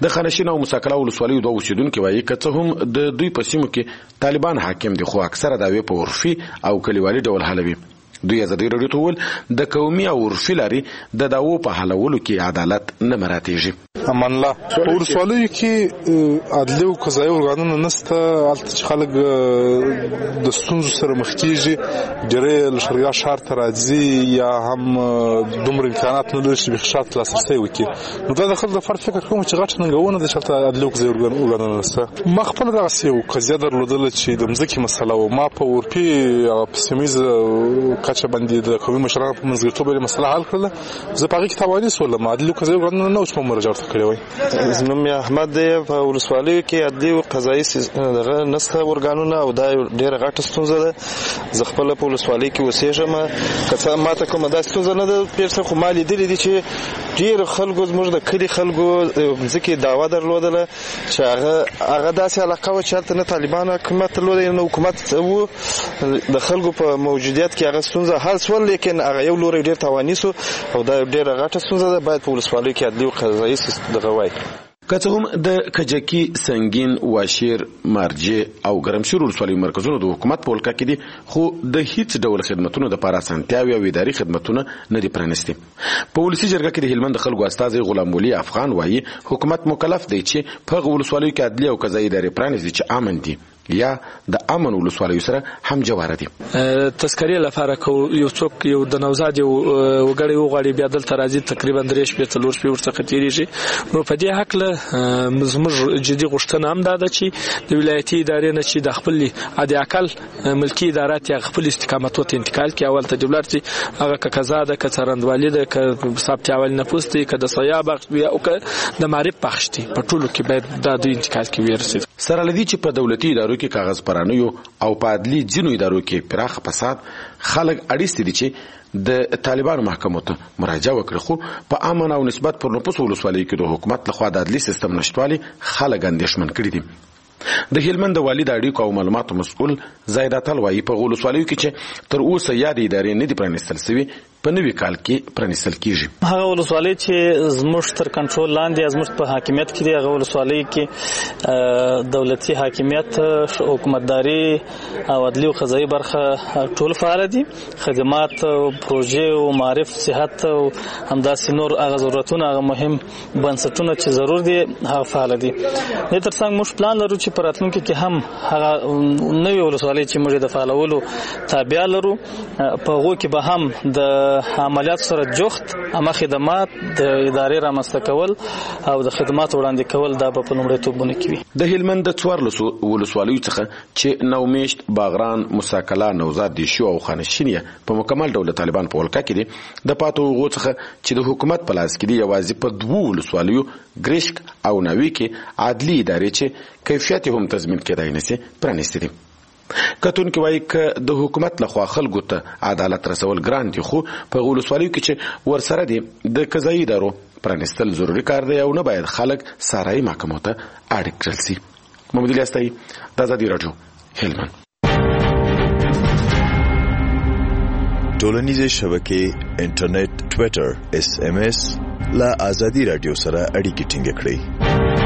د خانشین او مساکلا ولسوالۍ دوه اوسیدونکو وایي که څه هم د دوی په سیمو کې طالبان حاکم دي خو اکثره دعوی په عرفي او کلیوالي ډول حلوي. دوی ازادي راډیو ته وویل د قومي او عرفي لارې د دعوو په حلولو کې عدالت نه مراعاتېږي. امان الله په ولسوالیو کې عدلي او قضایي ارګانونه نشته. هلته چې خلک د ستونزو سره مخ کېږي ډېری له شرعیه ښار ته راځي یا هم دومره امکانات نه لري چې بیخي ښار ته لاسرسی وکړي. نو دا د خلکو د فرد فکر کوم چې غټه ننګونه ده چې هلته عدلي او قضایي ارګانونه نشته. ما خپله دغسې یو قضیه درلودله چې د مځکې مسله وه. ما په اروپي په سیمه کچه باندې د قومي مشرانو په منځګړیتوب باندې مسله حل کړله. زه په هغې کې تواني شولم. عدلي او قضایي ارګانونه نه اوس په مراجعه ورته کړی وای. زموږ احمد دی په ولسوالیو کې عدلي او قضایي دغه نسته ارګانونه او دا ډېره غټه ستونزه ده. زه خپله په ولسوالۍ کې اوسېږم. که څه ماته کومه دا ستونزه نه ده پېښ خو ما لیدلي دي چې ډېرو خلکو زموږ د کلي خلکو مځکې دعوه درلودله چې هغه داسې علاقه وه چې هلته نه طالبان حکومت درلودی نه حکومت و. د خلکو په موجودیت کې هغه ستونزه حل شول لیکن هغه یو لوری ډېر تاواني سو او دا ډېره غټه ستونزه ده. باید په ولسوالیو کې عدلي او قضایي دغه وای. که څه هم د کجکي، سنگین، واشیر، مارجې او ګرمسیر ولسوالیو مرکزونه د حکومت په ولکه کې دي خو د هیڅ ډول خدمتونو دپاره اسانتیاوې او اداري خدمتونه نه دي پرانیستي. په ولسي جرګه کې د هلمند د خلکو استازی غلام ولي افغان وایي حکومت مکلف دی چې په هغو ولسوالیو کې عدلي او قضایي ادارې پرانیزي چې امن دي یا د امن ولسوالیو سره هم جواره دي. تذکرې لپاره یو څوک یو د نوزاد یو وګړی وغواړي بیا دلته راځي تقریبا 3 شپې 4 شپې ورڅخه تېرېږي. نو په دې هکله زموږ جدي غوښتنه هم دا ده چې د ولایتي ادارې نه چې د خپل حداقل ملکي ادارات یا خپل استقامتو ته انتقال کړي. اول ته جبلار چې هغه که قضا ده که څارندوالي ده که ثبت اول نفوس دی که د سیا بخش وي او که د معرف بخش دی په ټولو کې باید دا د انتقال کې ورسېږي. سره لدی چې په دولتي ادارو کې کاغذ پرانیو او په عدلي ځینو ادارو کې پراخ فساد خلک اړیستي دي چې د طالبانو محکمو ته مراجعه وکړي خو په امن او نسبت پر نفوس ولسوالیو کې د حکومت لخوا د عدلي سیستم نشتوالي خلک اندېښمن کړي دي. د هلمند د والي د اړیکو او معلوماتو مسؤل زاید اتل وایي په ولسوالیو کې چې تر اوسه یادې ادارې نه دي پرانیستل سوي په نوي کال کې پرانیستل کیږي. هغه ولسوالۍ چې زموږ تر کنټرول لاندې زموږ په حاکمیت کې دي هغه ولسوالۍ کې دولتي حاکمیت، حکومتداري او عدلي او قضایي برخه ټول فعال دي. خدمات، پروژې او معرف، صحت او همداسې نور هغه ضرورتونه هغه مهم بنسټونه چې ضرور دي هغه فعال دي. د ترڅنګ موږ پلان لرو چې په راتلونکي کې هم هغه نوې ولسوالۍ چې موږ د فعالولو تابع لرو په هغو کې به هم د عملیات سره جوخت عامه خدمات د ادارې رامنځته کول او د خدمات وړاندې کول دا به په لومړیتوبونه کې وي. د هلمند د 14 ولسوالیو څخه چې نومیشت، باغران، مساکلا، نوزاد، دیشو او خانشین په مکمل ډول طالبان په ولکه کې دي. د پاتو هغو څخه چې د حکومت په لاس کې دي یوازې په 2 ولسوالیو ګریشک او ناوی کې عدلي ادارې چې کیفیت هم تضمین کېدای نشي پرانیستي دي. کتونکي وایي که د حکومت لخوا خلکو ته عدالت رسول ګران دي خو په ولسوالیو کې چې ورسره دي د قضایي ادارو پرانیستل ضروري کار دی او نه باید خلک سارایي محکمو ته اړ کړل سي. محمد الیاس تایي، د ازادي راډیو، هلمند. ټولنیزې شبکې، انټرنیټ، ټویټر، SMS له ازادي راډیو سره اړیکې ټینګ کړئ.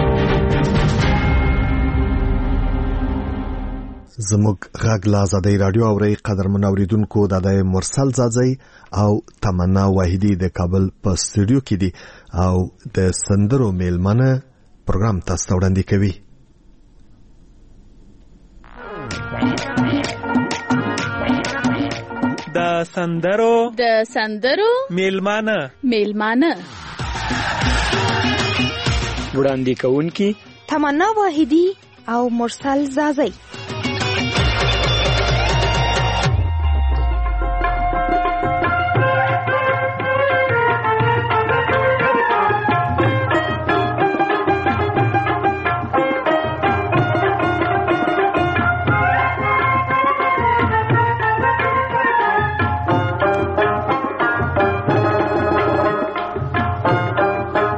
زموږ غږ له ازادي راډیو اورئ. قدرمن اوریدونکو، د مرسل زازی او تمنا واحدی د کابل په استودیو کې دي او د سندرو میلمنه پروګرام تاسو ته وړاندې کوي. د سندرو میلمنه وړاندې کوونکي تمنا واحدی او مرسل زازی.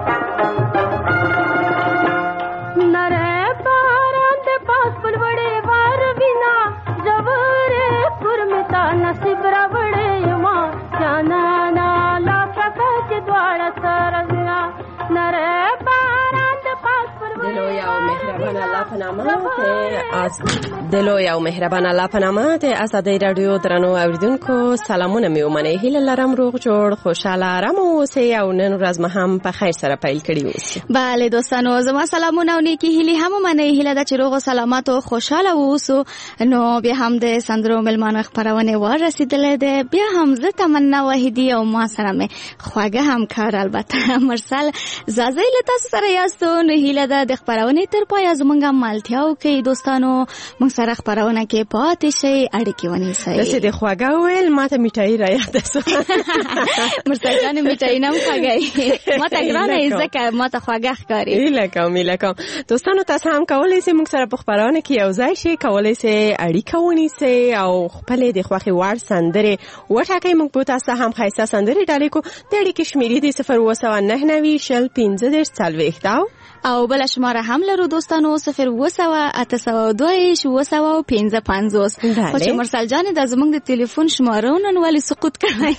नरे बारां दे पास पुलवड़े مهربان الله په نامه د لوی او مهربان الله په نامه د آزادۍ رادیو درنو اوریدونکو سلامونه مې ومنئ. هیله لرم روغ جوړ خوشاله آرام اوسئ او نن ورځ مو هم په خیر سره پیل کړي اوسئ. بله دوستانو زما سلامونه او نیکی هیلې هم ومنئ. هیله ده چې روغ او سلامت او خوشاله اوسو. نو بیا هم د سندرو ملمانو خپرونې وار رسیدلې ده. بیا هم زه تمنا واحدي او ما سره مې خواږه همکار البته مرسل زازی له تاسو سره یاستو. نو هیله ده د خپرونې تر پایه زموږ ملتیا وکړئ دوستانو. موږ سره خپرونه کې پاتې شئ، اړیکې ونیسئ. داسې د خواږه ویل ما ته میټایي رایاده شوه. مرسل جانې میټایي نه م خوږی، ما ته ګرانه یې ځکه ما ته خواږه ښکاري. هیله کوم دوستانو تاسو هم کولی شئ موږ سره په خپرونه کې یو ځای شئ، کولی شئ اړیکه ونیسئ او خپلې د خوښې وړ سندرې وټاکئ. موږ به تاسو هم ښایسته سندرې ډالۍ کوو. د اړیکې شمیرې د 079901540 او بل شماره هم لرو دوستانو 080822755. خو چې مرسل جان د زمونږ د ټلیفون شماره نن ولی سقوط کړی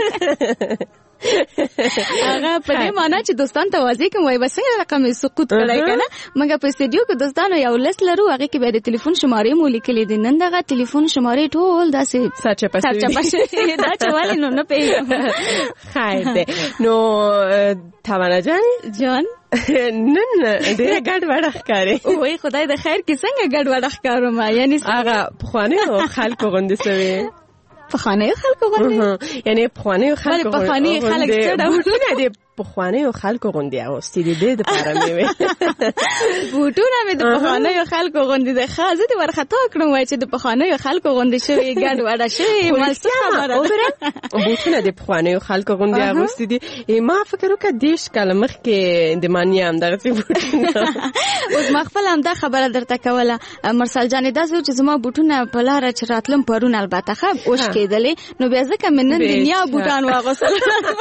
هغه په دې معنی چې دوستان ته واضح کوم وای بس څنګه رقم سقوط کړای کنه. موږ په استودیو کې دوستانو یو لیست لرو، هغه کې به د ټلیفون شمارې مو لیکلې دي. نن دغه ټلیفون شمارې ټول داسې سرچپه دا چوالې نو نه پیژنم. خیر دی. نو تمنا جان نن ډېر ګډ وډ ښکاري. وای خدای د خیر کې څنګه ګډ وډ ښکارم؟ یعنی هغه پخوانیو خلکو غوندې سوي. پخوانیو خلکو غوندې یعنی پخوانیو خلکو پخوانی خلک څه ډول پخوانیو خلکو غوندې اغوستي دي د لپاره مې وي بوټونه مې د پخوانیو خلکو غوندې د خازه دي ورخطا کړم وای چې د پخوانیو خلکو غوندې شوی ګډ وډه شوی مالڅه خبره بوټونه د پخوانیو خلکو غوندې اغوستي دي. ما فکر وکړ دیش کله مخکې د مانیا هم دغه بوټونه اوس ما خپل هم دا خبره درته کوله مرسل جان. دا چې زما بوټونه په لار چې راتلم پرون البته خب اوش کېدلې نو بیا ځکه من نن دنیا بوټان واغوستل.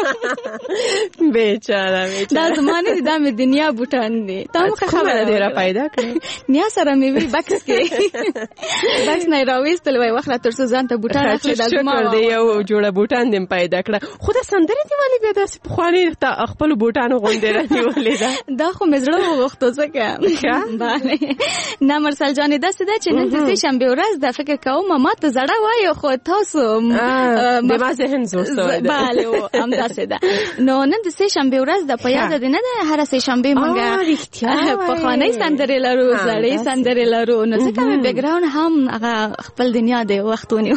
بیچاره دا زمانه دي دا مې دنیا بوټان دي. تاسو خبره دی را پیدا کړې نیا سره مې وی بکس کې بکس نه راوېستل وای وخت تر څو ځان ته بوټان اخلي. دا زما دی یو جوړه بوټان دې پیدا کړه. خو دا سندرې دی والی بیا داسې پخواني خپل بوټانو غوندې رانیولې ده. دا خو مې زړه وغوښتو ځکه بله نه مرسل جانې داسې ده چې نن د سې شنبې ورځ د فکر کوم ما ته زړه وایو خو تاسو د ما ذهن زور سوی ده. بله همداسې ده. نو نن د سې شنبې ورځ د په یاد ده نه ده هر سې شنبې مونږه پخوانۍ سندرې لرو، زړې سندرې لرو. نو ځکه مې بیکګراوند هم هغه خپل دنیا دی وخت ونیو.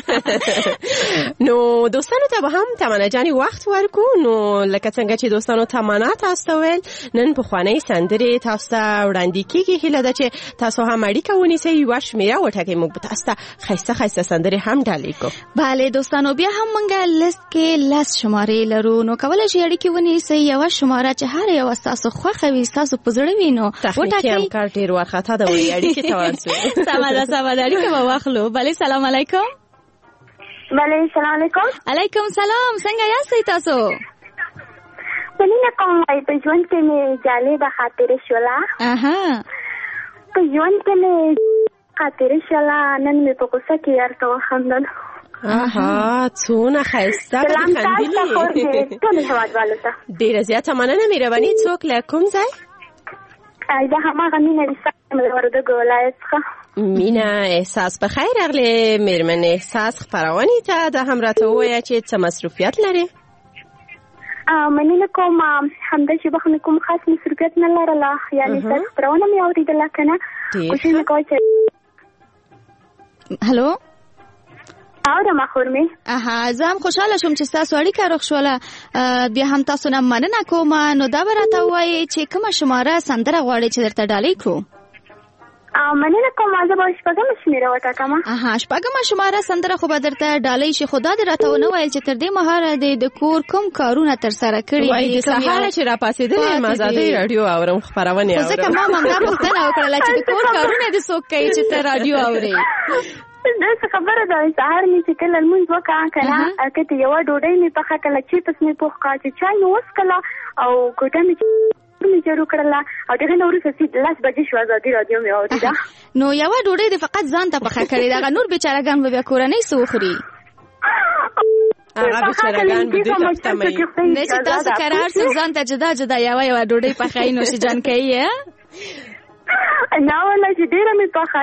نو دوستانو ته به هم تمنا جانې وخت ورکو. نو لکه څنګه چې دوستانو تمنا تاسو ته ویل نن پخوانۍ سندرې تاسو ته وړاندې کېږي. هیله ده چې تاسو هم اړیکه ونیسئ، یوه شمېره وټاکئ. موږ به تاسو ته ښایسته ښایسته سندرې هم ډالۍ کوو. بله دوستانو بیا هم مونږه لیست کې 10 شمارې لرو. نو کولی شئ اړیکې ونیسئ. یوه شماره چې هر یوه ستاسو خوښه وي ستاسو په زړه وي نو تخنیکي همکار ډېر وارخطا ده وایي اړیکې ته ورسو. سمه ده اړیکه به واخلو. بله سلام علیکم. بله سلام علیکم. علیکم سلام. څنګه یاستئ تاسو؟ مننه کوم. په ژوند کې مې جالبه خاطره شوله. په ژوند کې مې خاطره شوله. نن مې په غوسه کې یارته وخندل. څونه ښایسته خندلې. ډېره زیاته مننه مهرباني. څوک له کوم ځای؟ دا هماغه مینه د وردګو ولایت څخه. مینه احساس په خیر راغلې مېرمن احساس خپرونې ته. دا هم راته ووایه چې څه مصروفیت لرې؟ مننه کوم. همدا چې بخښنه کوم خاص مصروفیت نه لرله. یعنې ستاسو خپرونه مې اورېدله که نه کوشش مې کوی چې هلو اورم خور مې. زه هم خوشحاله شوم چې ستاسو اړیکه روغ شوله. بیا هم تاسو نه مننه کوم. نو دا به راته ووایئ چې کومه شماره سندره غواړئ چې درته ډالۍ کړو؟ مننه کوم. زه به شپږمه شمېره وټاکم. شپږمه شماره سندره خو به درته ډالۍ شي. خو دا دې راته ونه ویل چې تر دې مهاله دې د کور کوم کارونه ترسره کړي دي؟ د سهاره چې راپاڅېدلې یم ازادۍ راډیو اورم خپرونې اورم. ځکه ما همدا پوښتنه وکړله چې د کور کارونه دې څوک کوي چې ته راډیو اورې؟ داسې خبره ده. سهار مې چې کله لمونځ وکړه که نه کته یوه ډوډۍ مې پخه کړله، چپس مې پوخ کړه، چې چای مې وڅښله او کوټه مې جارو کړله او دغه نه وروسته 10 بجې شو ازادي راډیو مې اورېده. نو یوه ډوډۍ دې فقط ځان ته پخه کړې ده. هغه نور بیچارهګان به بیا کورنۍ څه وخوري؟ هغه بیچارهګان به دوی ته تمایي نه چې تاسو قرار سو ځان ته جدا جدا یوه ډوډۍ پخوئ نو چې جان کوي. نه ولا چې ډیره مې پخه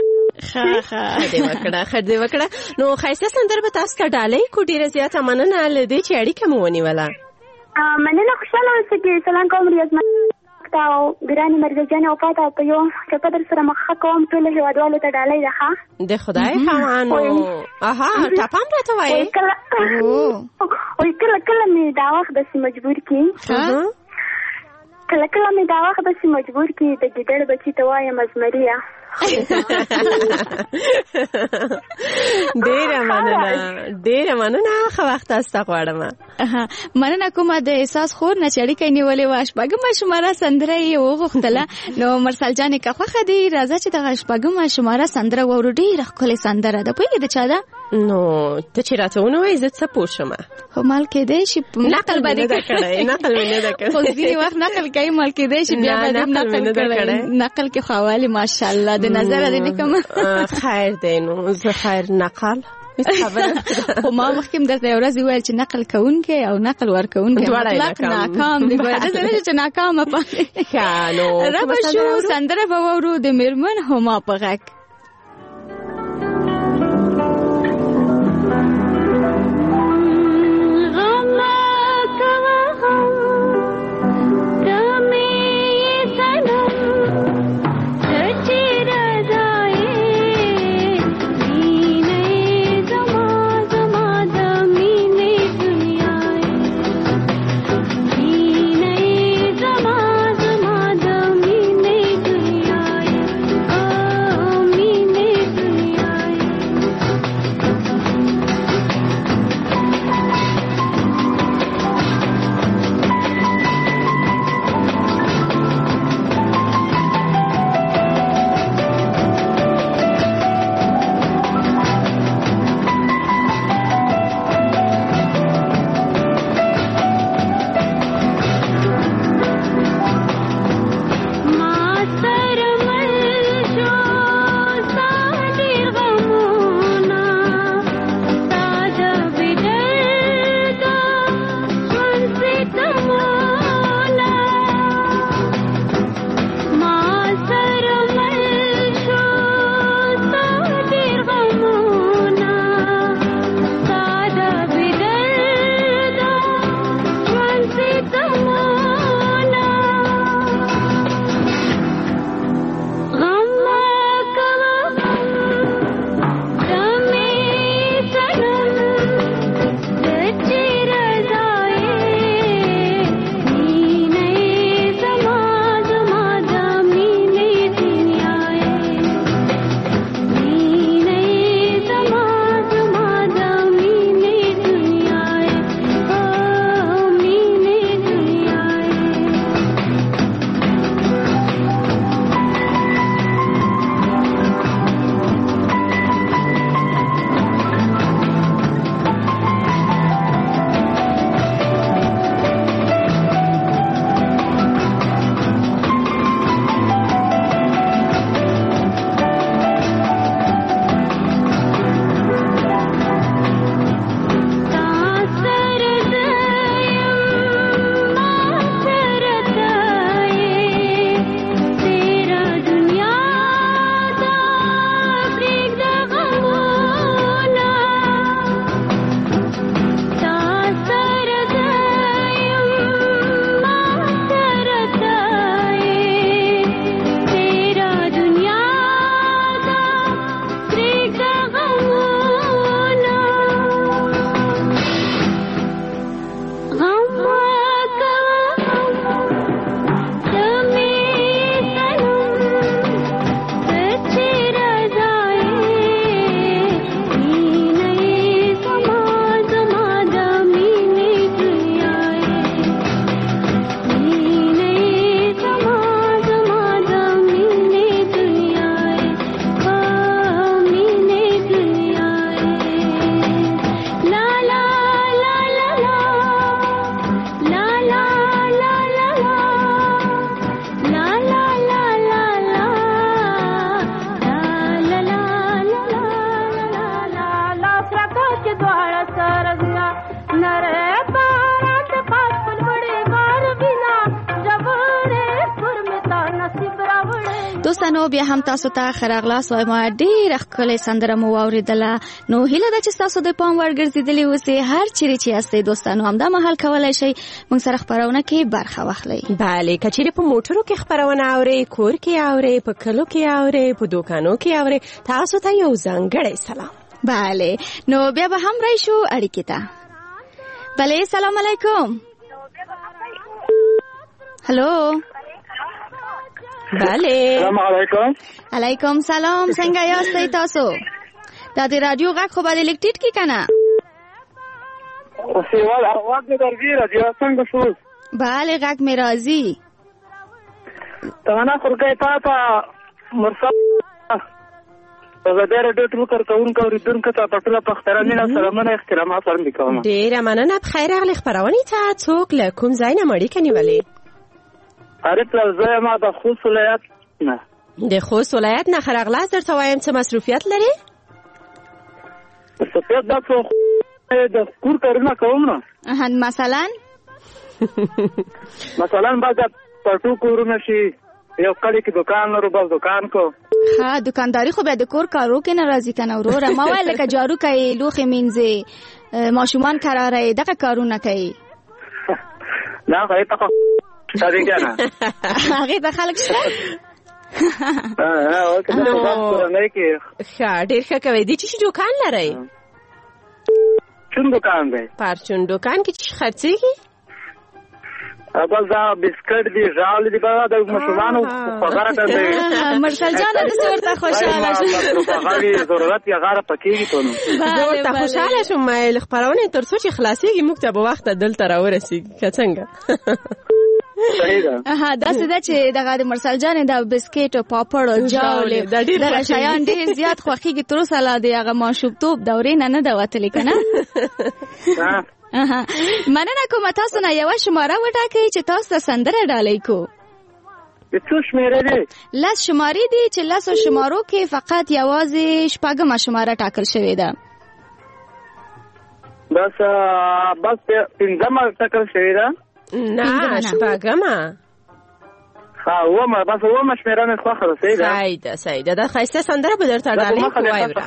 خدای وکړه نو خایسته سندره به تاسو ته ډالۍ کو ډیره زیاته مننه لدې چې اړیکه مو ونیوله مننه خوشاله اوسئ چې سلام کوم ریاض او ګرانې مرزا جان او پاته په یو ټپه در سره مخه کوم ټول هیوادوالو ته ډالۍ ده ښه د خدای پامانو اها ټپه هم راته وایي کله کله مې دا وخت داسې مجبور کړي کله کله مې دا وخت داسې مجبور کړي د ګیدړ بچي ته وایم ازمريه ډیره مننه ښه وخت تاسو ته غواړم مننه کومه د احساس خور نه چې اړیکه نیولې وه شپږمه شماره سندره یې وغوښتله نو مرسل جانې که خوښه دي راځه چې دغه شپږمه شماره سندره واورو ډېره ښکلې سندره ده پوهېږې د چا ده نو ته چې راته ونوایې زه څه پوه شم خو مال کېدی شي نقل به نه ده کړی خو ځینې وخت نقل کوي مال کېدی شي بیا به نقل کړی نقل کې خوالي ماشاءالله د نظر دې نکم خیر دی نو زه خیر نقل خو ما مخکې درته یو ورځ وویل چې نقل کوونکی او نقل ورکوونکی مطلق ناکام دی دلته نه چې ناکامه پاتې ربه شو سندره به واورو د میرمن هما په غږ Oh دوستانو بیا هم تاسو ته خراغلاس وایم ډیر ښکلې سندره مو واوریدله نو هیله ده چې تاسو د پام وړ ګرځېدلي اوسئ هر چیرې چې یاستئ دوستانو همدا مهال کولی شئ موږ سره خپرونه کې برخه واخلئ. بله که چیرې په موټرو کې خپرونه اورئ کور کې اورئ په کلو کې اورئ په دوکانو کې اورئ تاسو ته یو ځانګړی سلام. بله نو بیا به هم راشو اړیکې ته. بله سلام علیکم. هلو بله سلام علیکم. علیکم سلام. څنګه یاستئ تاسو؟ دا د رادیو غږ خو باندې لیک ټیټ کی کنه؟ سیوال اواز دې درځي رادیو څنګه شو؟ بله غږ مې راځي. تمنا خورګې تا مرسل زه ډېر ټول کارکونکو اوریدونکو ته په ټول پخترانه سلامونه احترامات وړاندې کوم. ډېر مننه. بخیر راغلی خپرونې ته. څوک له کوم ځای نه اړیکه نیولې؟ عارف زه ما د خوست ولایت نه. د خوست ولایت نه خراغلاس درته وایم څه مصروفیت لري؟ مصروفیت دا څو د کور کارونه کوم نه. مثلا بعد پټو کورونه شي یو کلی کې دکان لرو بس دکان کو. ها دکانداری خو به د کور کارو کې ناراضي کنه وروره. ما ویل لکه جارو کوي لوښي مینځي ماشومان کراري دغه کارونه کوي. نه خو ته شادي کنه هغه د خلک شته. او کله په کورونه کې ډېر ښه کوي. دي چې دکان لري؟ چون دکان دی. پرچون دکان کې چې خرڅيږي؟ بس دا بسکټ دی ژاول دی بابا د مشوانو خبره کوي. مرسل جان د صورت خوشاله شو. هغه ضرورت یې غاره پکېږي ته نو. زه ته خوشاله شوم مې خبرونه تر څو چې خلاصيږي موږ ته په وخت دلته راورسیږي که څنګه. صحیح ده. دا څه ده چې دغه د مرسل جان د بسکټ او پاپړ او جاول دغه شیان ډېر زیات خوښیږي. تر اوسه لا د هغه ماشومتوب دورې نه ده وتلې که نه؟ مننه کوم. تاسو نه یوه شماره وټاکئ چې تاسو ته سندره ډالۍ کو. څو شمېرې دي؟ 10 شمارې دي چې 10 شمارو کې فقط یوازې شپږمه شماره ټاکل شوې ده. بس پنځمه ټاکل شوې ده؟ نه شپږمه. ومه بس ومه شمېره مې خوښه ده. صحیح ده. دا ښایسته سندره به درته ډالۍ کو.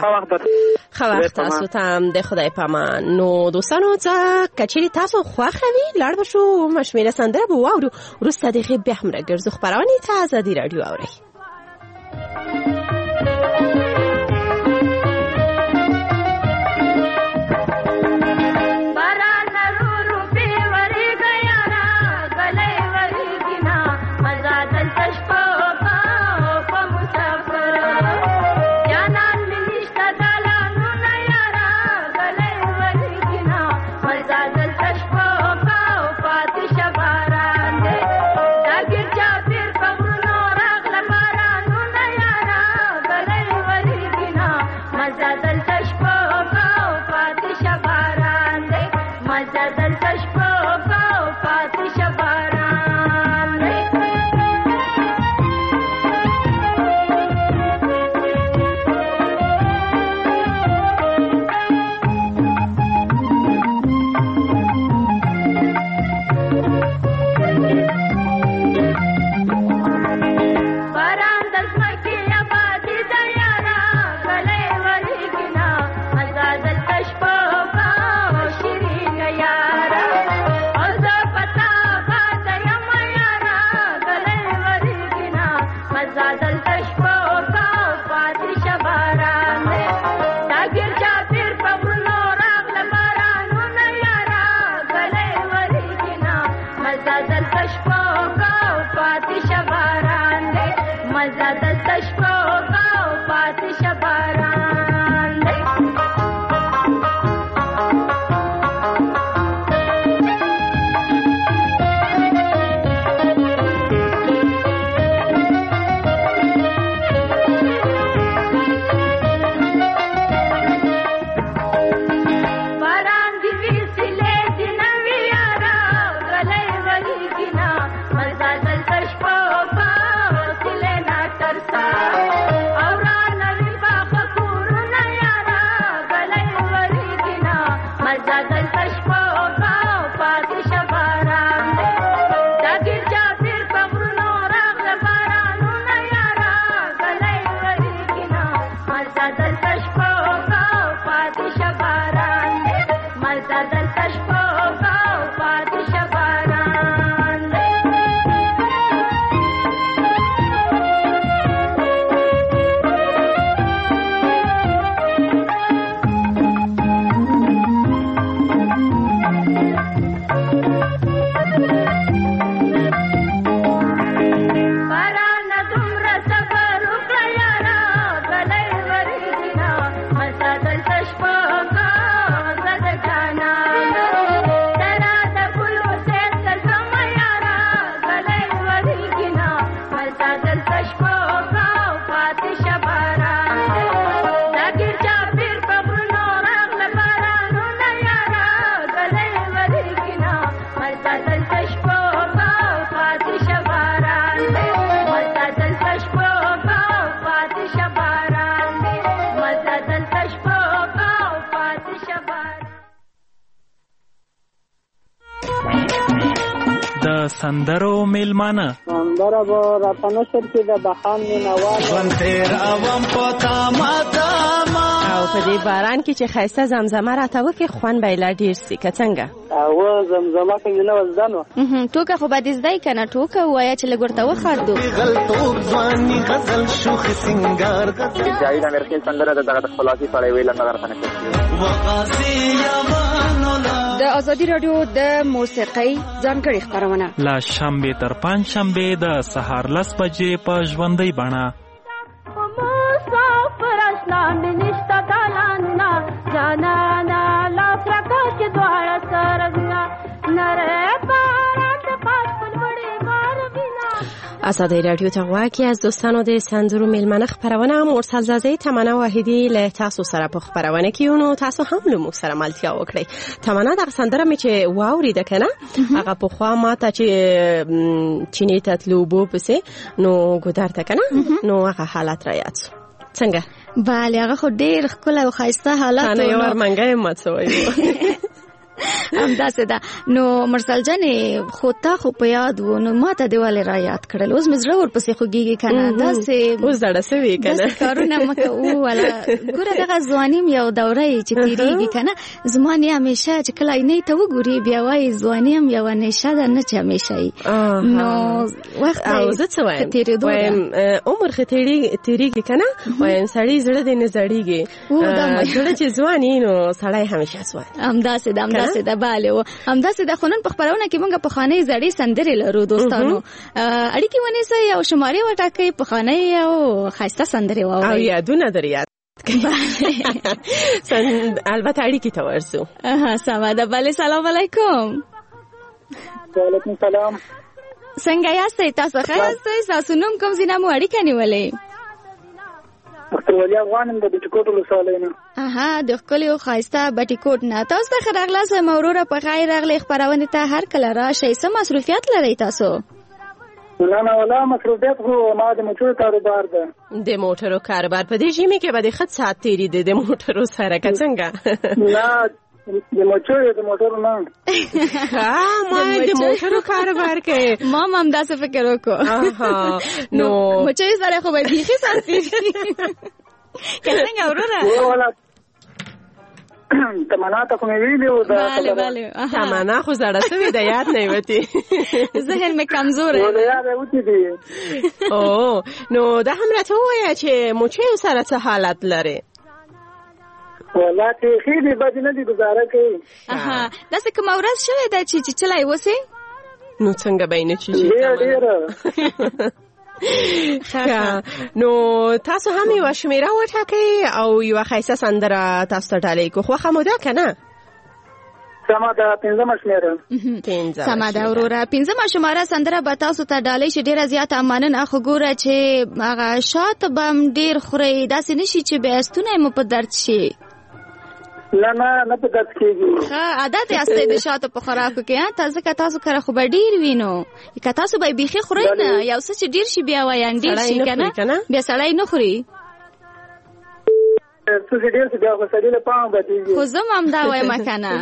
ښه وخت تاسو ته هم د خدای په امان. نو دوستانو که چیرې تاسو خوښه وي لاړ به شو مشمېره سندره به واورو. وروسته د هغې بیا هم راګرځو خپرونې ته ازادي راډیو اورئ. Bye. سندرو میلمانه سندره به راته نشر کې د بهان مینوال ژوند تېر اوم په تامه تامه او په دې باران کې چې ښایسته زمزمه راته وکړي خوند به یې لا ډېر سي که څنګه او زمزمه څنګه نه وزده نو ټوکه خو به دې زده یې که نه ټوکه ووایه چې لږ ورته وخاردو غلطوب ځواني غزل شوخ سنګار جاوید امرخیل سندره د دغه د خپلواکۍ په اړه یې ویله نغر ته نشر د ازادي راډیو د موسیقۍ ځانګړې خپرونه لا شنبه تر پنځ شنبه د سهار 10 بجې په ژوندۍ بڼه مسافر اسلام نشتا دالاننا جانانا لا فرقا کې دواړه سرنا نره باران د پاس پلوړې کار بنا ازادي راډیو ته واکي از دوستانو د سندرو میلمنه خبرونه مرسل زازه تمنا واحدی له تاسو سره په خبرونه کې نو تاسو هم له موږ سره ملتیا وکړئ. تمنا د سندره می چې واوري د کنه هغه په خوا ماته چې چینه تطلوبو پسې نو ګدار ته کنه نو هغه حالت را یاد څنګه بله هغه خو ډیر ښکلی او ښایسته حالت نه یو ارمنګای مات سوی همداسې ده. نو مرسل جانې خو تا خو په یاد و نو ما ته دې ولې را یاد کړل اوس مې زړه ورپسې خوږېږي که نه داسې اوس زړه سوي که نه داسې کارونه مه کوو ولا ګوره دغه ځواني م یو دوره یې چې تېرېږي که نه زما نه همیشه چې کله عینۍ ته وګورې بیا وایي ځواني هم یوه نیشه ده نه چې همیشه یي نو وخت او زه څه وایم تېرېدو وایم عمر ښه تېرېږي که نه وایم سړي زړه دې نه زړېږي زړه چې ځوان یي نو سړی همیشه ځوان همداسې ده همداسې ده بله و همداسې د خو نن په خپرونه کې موږ پخوانۍ زړې سندرې لرو دوستانو اړیکې ونیسئ او شمارې وټاکئ پخوانۍ او ښایسته سندرې واورئ او یادونه در یاد البته اړیکې ته ورځو سمه ده بله سلام علیکم وعلیکم سلام څنګه یاستئ تاسو ښه یاستئ ستاسو نوم کوم ځای نه مو اړیکه نیولې ډاکټر ولی افغان د بټکوټ ولسوالۍ نه د ښکلي او ښایسته بټکوټ نه تاسو ته ښه راغلاست وایم وروره په خیر راغلئ خپرونې ته هر کله راشئ څه مصروفیت لرئ تاسو نه ولا مصروفیت خو ما د موټرو کاروبار ده د موټرو کاروبار په دې ژمي کې به د ښه ساعت تېرېده د موټرو سره که څنګه نه د موټرو نه ما د موټرو کاروبار کوي ما هم همداسې فکر وکړو نو مچیو سره خو به بیخي ساعت تېرېږي که څنګه وروره تمنا ته خو مې ویلي وو بله تمنا خو زړه سوې د یاد نه یې وتې ذهن مې کمزوری د یاد یې وتې دي نو دا هم راته ووایه چې مچیو سره څه حالت لرې والله چې ښې دي بدې نه دي ګزاره کوي داسې کومه ورځ شوې ده چې چیچلی اوسې نو څنګه به یې نه چیچي ډېره نو تاسو هم یوه شمېره وټاکئ او یوه ښایسته سندره تاسو ته ډالۍ کړو خوښه مو ده که نه سمه ده پنځمه شمېره سمه ده وروره پنځمه شماره سندره به تاسو ته ډالۍ شي ډېره زیاته مننه خو ګوره چې هغه شات به هم ډېر خورئ داسې نه شي چې بیا ستونی مو په درد شي نه په درد کېږي ښه عادت یاستئ د شاتو په خوراکو کې ځکه تاسو کره خو به ډېر وي نو که تاسو به یې بیخي خورئ نه یو څه چې ډېر شي بیا وایان ډېر شي که نه بیا سړی نه خوري څه چې ډېر شي بیا خو سړي له پامه بدېږي خو زه هم همدا وایم که نه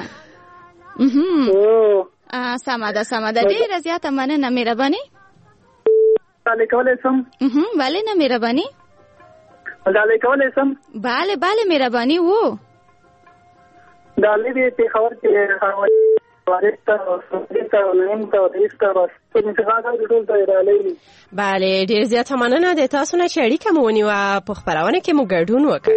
سمه ده ډېره زیاته مننه مهرباني ډالۍ کولی شم ولې نه مهرباني ډالۍ کولی شم بله مهرباني وو ډالۍ دې پېښور کې بله ډېر زیاته مننه د تاسو نه چې اړیکه مو ونیوه په خپرونه کې مو ګډون وکړ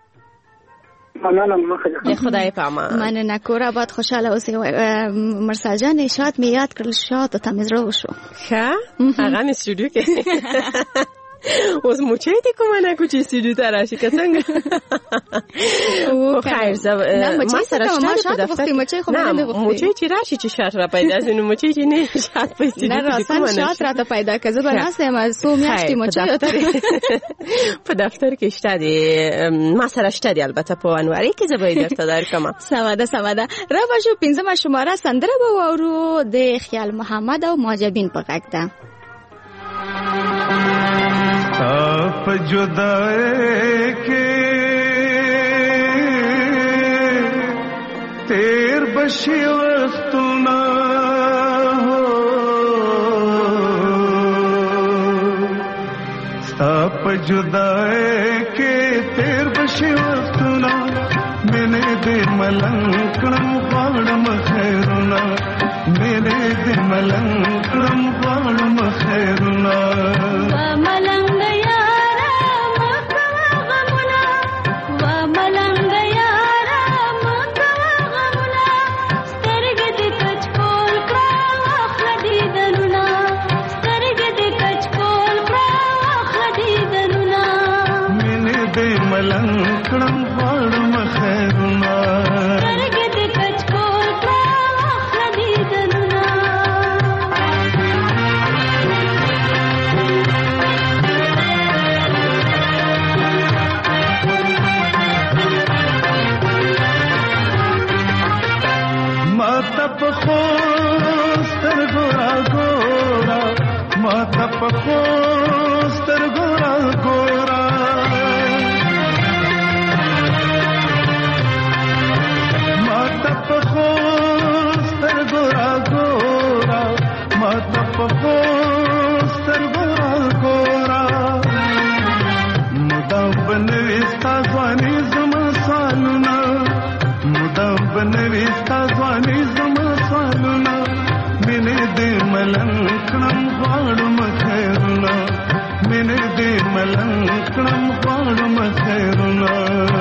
مننه خدای په امان مننه کور آباد خوشحاله اوسئ مرسل جانې شات مې یاد کړل شاتو ته مې زړه وشو ښه هغه مې سټوډیو کې اوس مچۍ دې کومه نه کو چې سټوډیو ته راشي که څنګه خیر ما سره شته په دفتر مچۍ چې راشي چې شات را پیدا شي نو مچۍ چې نه شات په سټوډیو کې کومه نه شات راته پیدا که زه به ناسته یم څو میاشتې مچۍ په دفتر کې شته دی ما سره شته دی البته په انواري کې زه به یې درته درکړم سمه ده را به شو پنځمه شماره سندره به واورو د خیال محمد او ماجبین په غږ ده آپ جدائے کے تیر بشی وقت نہ ہو आप जुदाई के तेर बशी वक्तुना मैंने दे मलंकड़म बाणम खैरुना मेरे दे मलंकड़म बाणम खैरुना मलंकड़म बाणम खैरुना सरगद कचकोल प्राखदी दनुना मातप खोस्तर गोरा गोरा मातप खोस्तर गोरा गोरा खोस्तर गोरा गोरा मातप खोस्तर गोरा गोरा मुदाम बनविस्ता ज़वानी ज़मा सालुना मुदाम बनविस्ता ज़वानी ज़मा सालुना मैंने दे मलंकड़म बाणम खैरुना मैंने दे मलंकड़म बाणम खैरुना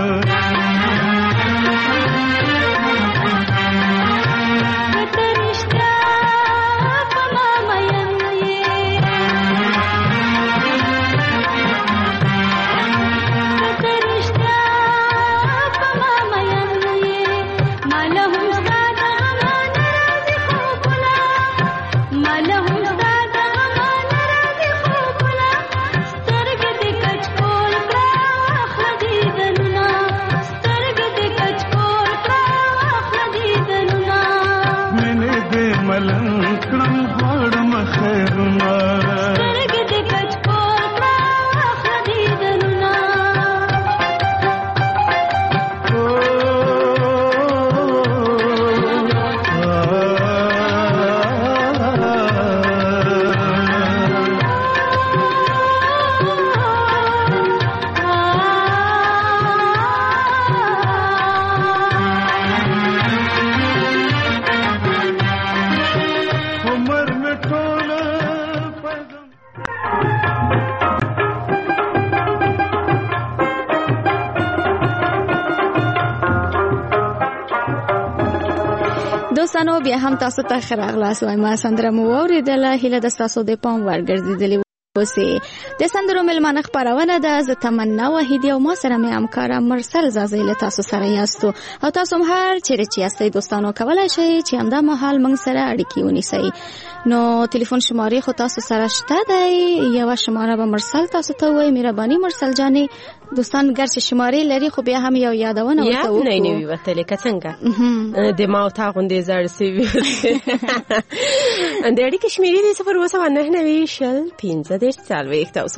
मलंकड़म बाणम खैरुना सरगद कचकोल प्राखदी दनुना دوستانو بیا هم تاسو ته ښه راغلاست وایم. سندره مو واورېدله، هیله ده ستاسو د پام وړ ګرځېدلې اوسې. د سندرو مېلمانه خپرونه ده، زه تمنا وحیدي او ما سره مې همکاره مرسل زازۍ له تاسو سره یاستو او تاسو هم هر چیرې چې یاستئ دوستانو کولی شئ چې همدا مهال موږ سره اړیکې ونیسئ. نو تلیفون شمارې خو تاسو سره شته دی، یوه شماره به مرسل تاسو ته ووایي. مهرباني مرسل جانې، دوستان ګرچې شمارې لري خو بیا هم یو یادونه ورته وکړو. یاد نه وي وتلې که څنګه د ما او تا غوندې زاړه سوي د اړیکې شمېرې دي 029901530 او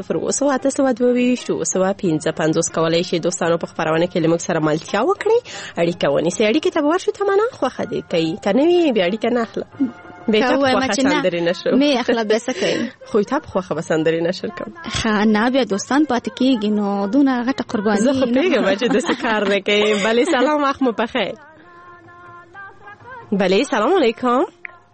0298822 کولی شي دوستانو په خپرونه کې له موږ سره ملتیا وکړي، اړیکه ونیسئ. اړیکې ته به ورشو تمنا خوښه دې کوي، که نه وي بیا اړیکه نه اخله. بیتا خوخه سندری نشر می اخلا بیسه کوي خو ته خوخه سندری نشر کوم ښه نه بیا دوستان پاتې کیږي نو دونه غټه قرباني زه خو پیګم چې د سکار نه کوي. بله سلام اخ مو بخیر. بله سلام علیکم.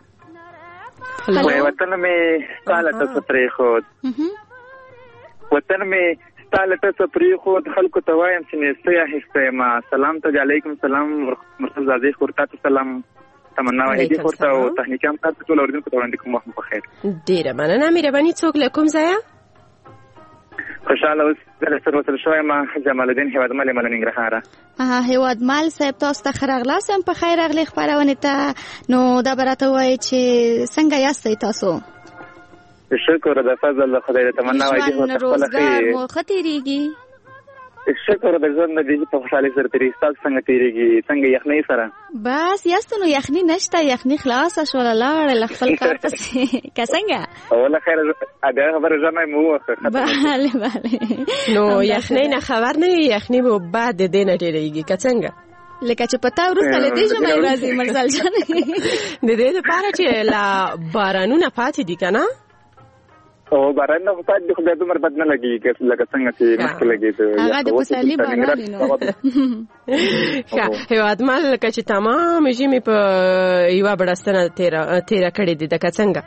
وطن میں سالت سپری خود وطن میں سالت سپری خود خلق توایم سنسیا هسته ما سلام ته علیکم سلام مرتضی زادی خورتا سلام تمنا وحیدی خورتا او تخنیکام تاسو ټول اوریدونکو ته وړاندې کوم وخت په خیر. ډیره مننه مهرباني. څوک له کوم ځایه؟ خوشاله اوس د سر وصل شوی ما جمال الدین هیوادمل ننګرهار. هیوادمل صاحب تاسو ته خیر راغلاست په خیر راغلی خبرونه ته. نو دا براته وای چې څنګه یاستئ تاسو؟ شکر د فضل خدای تمنا وحیدی خورتا روزګار مو ختیریږي. شکر د ژوند د دې په خوشاله سره تیری تاسو څنګه تیریږي څنګه یخنۍ سره؟ بس یاستو نو یخنۍ نشته، یخنۍ خلاص شول لاړ خپل کار پسې که څنګه اوله خیر اده خبر ژمه مو وخت. بله بله نو یخنۍ نه خبر نه یخنۍ به بعد د دې نه تیریږي که څنګه لکه چې پتا ورسته لدی جمعې راځي مرسل جان د دې لپاره چې لا بارانونه پاتې دي کنه او باران نو پات د خدای دمر بد نه لګي لکه څنګه چې مخکې لګي هغه د پسالي باران نو هیوادمل لکه چې تمام ژمي په یو بڑستنه تیر کړی دي د څنګه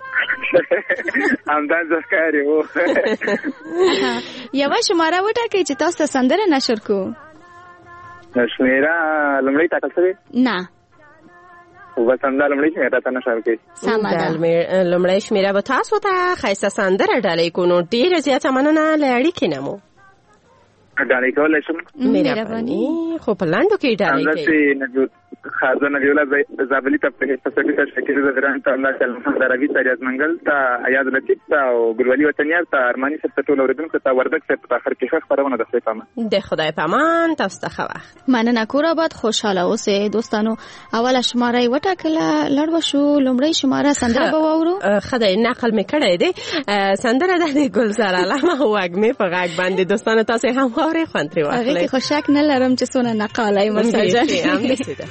همدان ځکاري وو یو شماره وټاکئ چې تاسو ته سندره نشر کو شمیره لمړی ټاکل شوی نه وسنده لمړی شمیره ته نشر کوي سمه لمړی شمیره به تاسو ته خیسه سندره ډالۍ کو نو ډیره زیاته مننه لړۍ کینمو ډالۍ کولای شم مهرباني خو په لاندو کې ډالۍ کوي خازن نبیولا زابلی ته په فلسفي ته شکل زدران ته الله تعالی دروي تاریخ منګل ته ایاز لطیف ته او ګلولي وطنیار ته ارمانی سره ټول اوریدونکو ته وردک سره په اخر کې خبرونه د خپل د خدای پامان تاسو ته خو وخت مننه کور آباد خوشاله اوسئ دوستانو اوله شماره وټاکله لړو شو لومړی شماره سندره به واورو خدای نقل می کړی دی سندره د ګلزار علامه واګمه په غاګ باندې دوستانو تاسو هم خوري خوانتري واخلئ هغه خو شک نه لرم چې څونه نقالای مساجه هم دسیده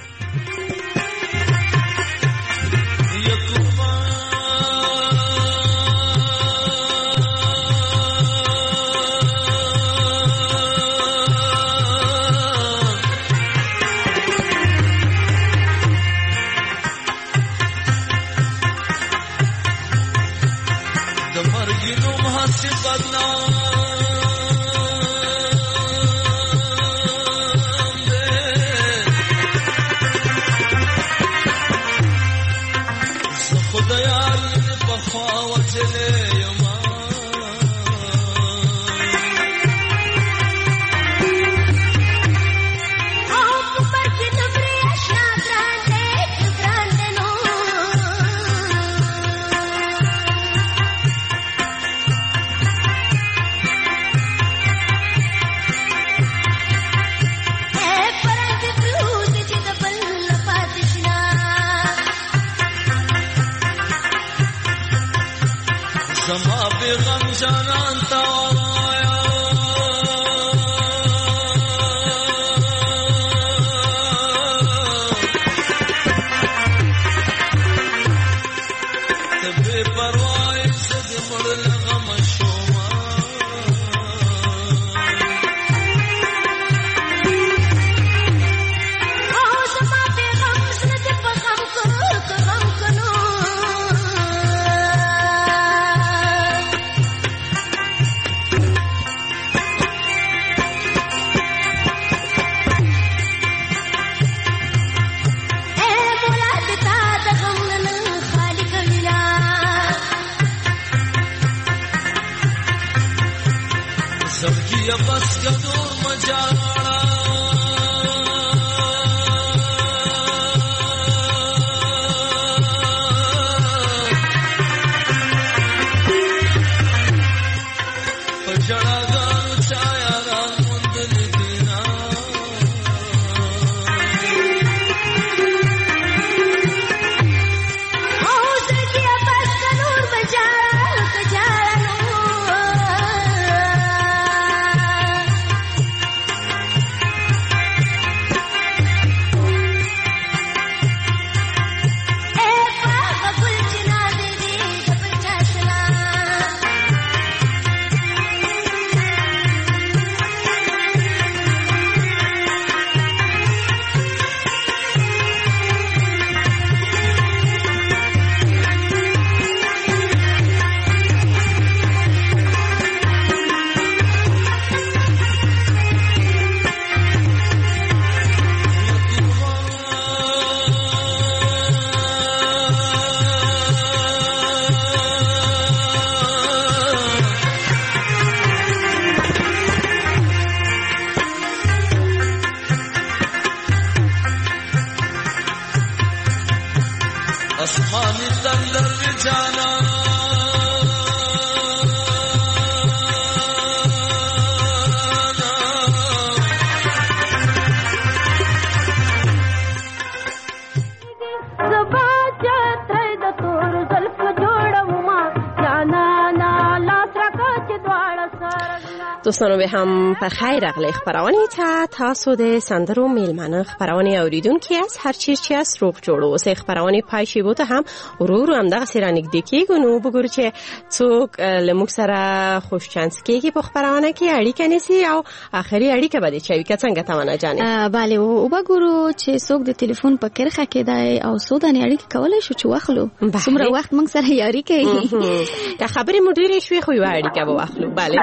دوستانو به هم په خیر راغلی خبرونه ته تاسو د سندرو میلمنه خبرونه اوریدونکو از هر چیز چې از روغ جوړو اوسه خبرونه پای شی بوته هم ورو هم دغه سرانګ دکی ګنو وګور چې څوک لمک سره خوش چانس کیږي په خبرونه کې اړیکه نسی او اخري اړیکه بده چې څنګه تمنا جانې bale او وګورو چې څوک د ټلیفون په کرخه کې دی او سوداني اړیکه کولای شو چې واخلو څومره وخت موږ سره یاري کوي که خبرې مدیرې شوي خو یو اړیکه به واخلو bale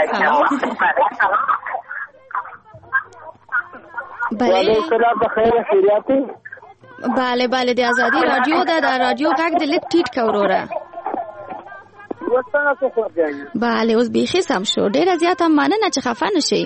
bale د ازادي رادیو دا رادیو غږ د لیک ټیټ کوروره bale اوس بیخي سم شو ډیره زیاته مننه چې خفه نشئ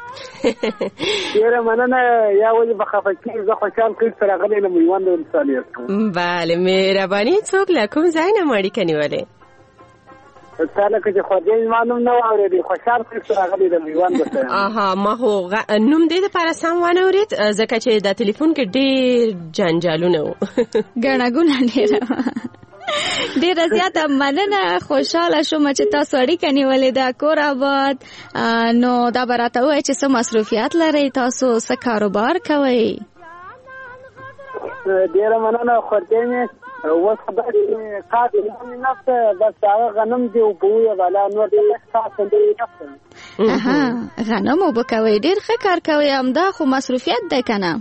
ډیره مننه یا ولې بخفه کیږي زه خوشحال کړم سره غلې له میوند ولسوالیت bale مهرباني څوک له کوم ځای نه مړی کنيواله تعالی که خدای مانم نو اورېدی خوشحال کړم سره غلې له میوند ته اها ما هو نوم دې لپاره سم ونه اورید ځکه چې د ټلیفون کې ډیر جنجالونه و ګڼګونه ډیره زیاته مننه خوشاله شوم چې تاسو اړیکه نیولې ده کور آباد نو دا براته وای چې څه مصروفیات لري تاسو څه کاروبار کوئ ډیره مننه خورته اوس خبرې کار نه نفسه بس هغه غنم دی او بویا ولا نور دې تاسو دې اها غنم وبکوي ډیر ښه کار کوي امدا خو مصروفیت ده کنه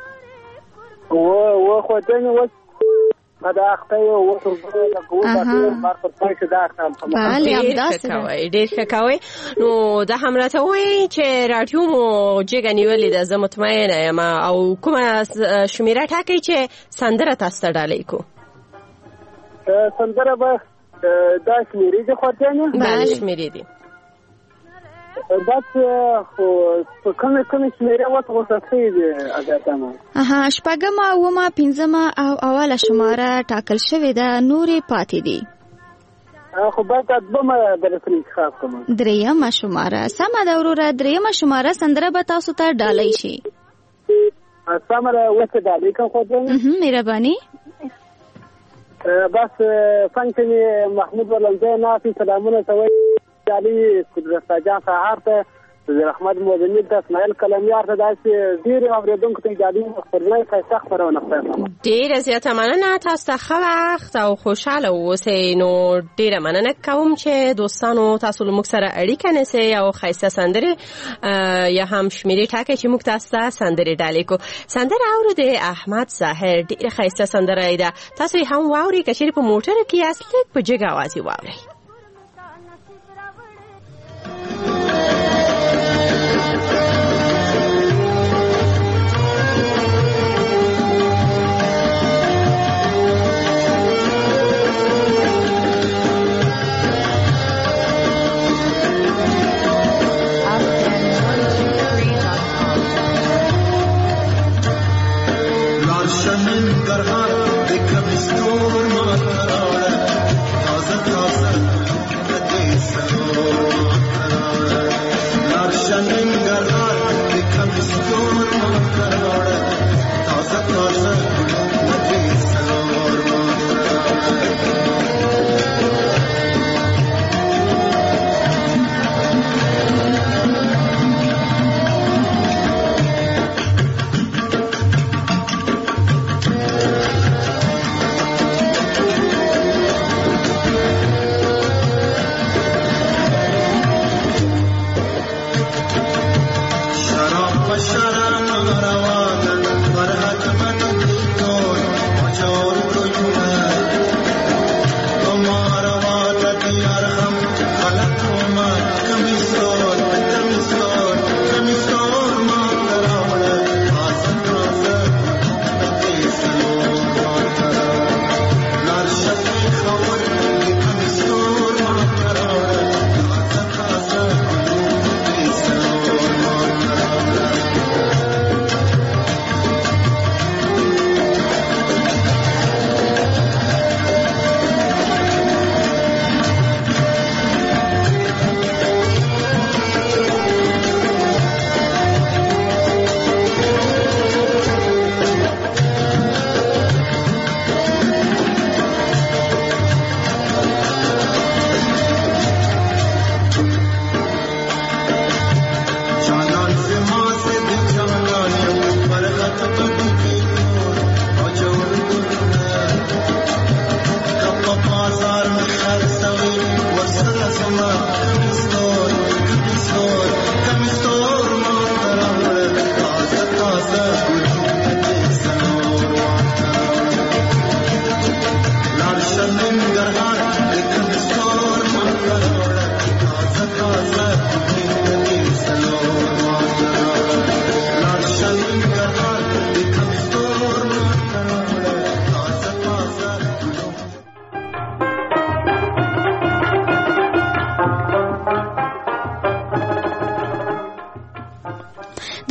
و خورته اوس دا اخته او ورته کومه بار پر پښه دا اخته بله ډیر ښه کوي نو دا هم راته وایي چې رادیو مو جګنیولې ده زه مطمئنه یم او کومه شمیره ټاکي چې سندره تاسو ته ډالۍ کو سندره به دا شمیرې دي خورته نه بله شمیرې دي بس خو کومه شمیره وته څه دي اګاتمه اها شپږم او ما پنځم او اوله شماره ټاکل شوې ده نورې پاتې دي خو باید دومره درته انتخاب کوم درېمه شماره سمه ده وروره درېمه شماره سندره به تاسو ته ډالۍ شي سمه وته ډالۍ کوم خو مهرباني بس څنګه محمود ولنده نافي سلامونه توي علي قدرت جان سهار ته رحمت مودنی ته اسماعیل کلمیار ته داسې ډیر اوریدونکو ته جادي خبرونه ښه خبرونه خپل ډیر زیاته مننه تاسو ته ښه وخت او خوشاله اوسئ نو ډیر مننه کوم چې دوستانو تاسو له موږ سره اړیکه نیسئ او ښایسته سندرې یا هم شمیرې ټاکئ چې موږ تاسو ته سندرې ډالۍ کو سندره اورېدې احمد ظاهر ډیره ښایسته سندره ده تاسو یې هم واورئ که چیرې په موټر کې یاست لږ په جګ اواز یې واورئ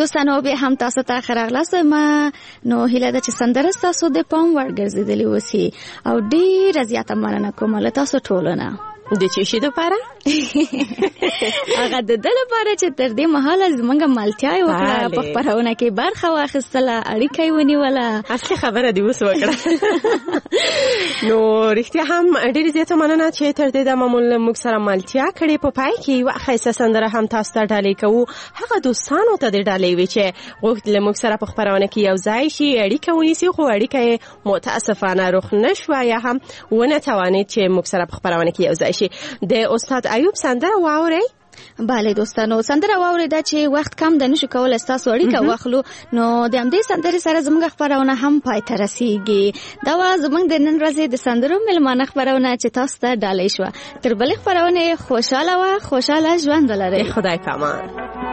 دوستانو به هم تاسو ته خراغلاست ما نو هیله ده چې سندره تاسو د پام وړ ګرځېدلې وسی او ډېر زیاته مننه کوم له تاسو ټولونه د چی شي لپاره هغه د دل لپاره چې تر دې مهاله زمونږ مالتیا وکړه په خبرونه کې برخه واخیستله اړیکه ونیوله اصلي خبره دی اوس وکړه نو رښتیا هم ډېر زیاته مننه چې تر دې د معمول موږ سره مالتیا کړې په پای کې یو ښایسته سندره هم تاسو ته ډالۍ کوو هغه دوستانو ته د ډالۍ وی چې غوښتل موږ سره په خبرونه کې یو ځای شي اړیکه ونیسي خو اړیکه متاسفانه رخ نشوه یا هم ونه توانید چې موږ سره په خبرونه کې یو ځای شي د استاد ایوب سندره واورئ بله دوستانو سندره واورېده چې وخت کم د نشو کول ستاسو اړیکه واخلو نو د همدې سندرې سره زموږ خبرونه هم پای ته رسیږي دا وه زموږ د نن ورځې د سندرو مېلمانه خبرونه چې تاسو ته ډالۍ شوه تر بلې خبرونې خوشحاله وه خوشحاله ژوند ولرئ خدای پامان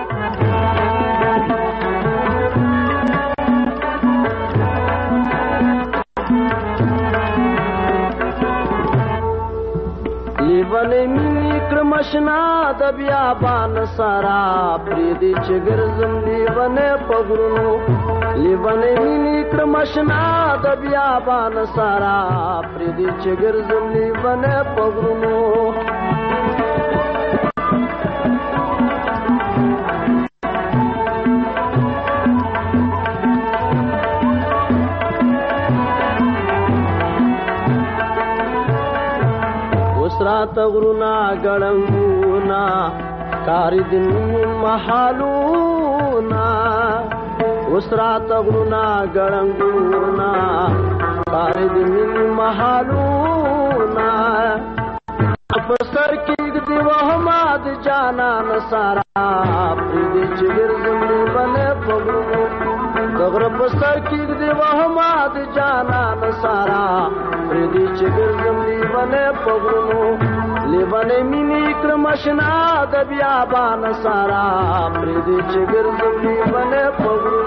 لیوانې مینې کړم اشنا د بیابان سارا پریدي چې ګرځم لیوانې په غرونو لیوانې مینې کړم اشنا د بیابان سارا پریدي چې ګرځم لیوانې په غرونو تغرونا ګړنګونا کاری دن محالونا وسرا تغرونا ګړنګونا کاری دن محالونا پسر کې دی وهماد جانا نصارا پریدي چګر زمي بنه پغرو دغر پسر کې دی وهماد جانا نصارا پریدي چګر زمي بنه پغرو لیوانې مینې کړم اشنا د بیابان سارا پریدي چګر زمي بنه پغرو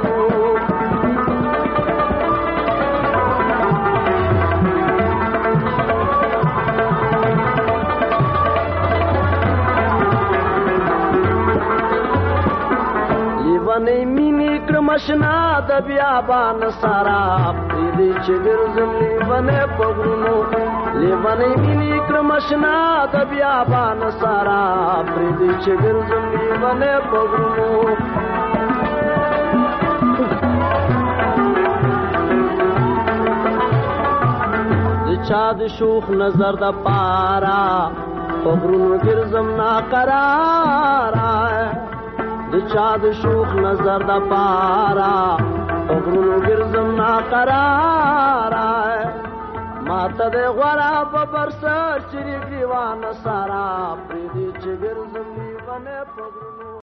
لیوانې مینې کړم اشنا د بیابان سارا پریدي چګر زمي بنه پغرو لیوانې مینې کړم اشنا د بیابان سارا پریدي چګر زمي بنه پغرو د چا د شوخ نظر د پارا پغرو ګرځم نا قرارا د چا د شوخ نظر د پارا پغرو ګرځم نا قرارا ماته د غورا په برسر چری دیوان سارا پریدي چې ګرځم دی باندې پغرو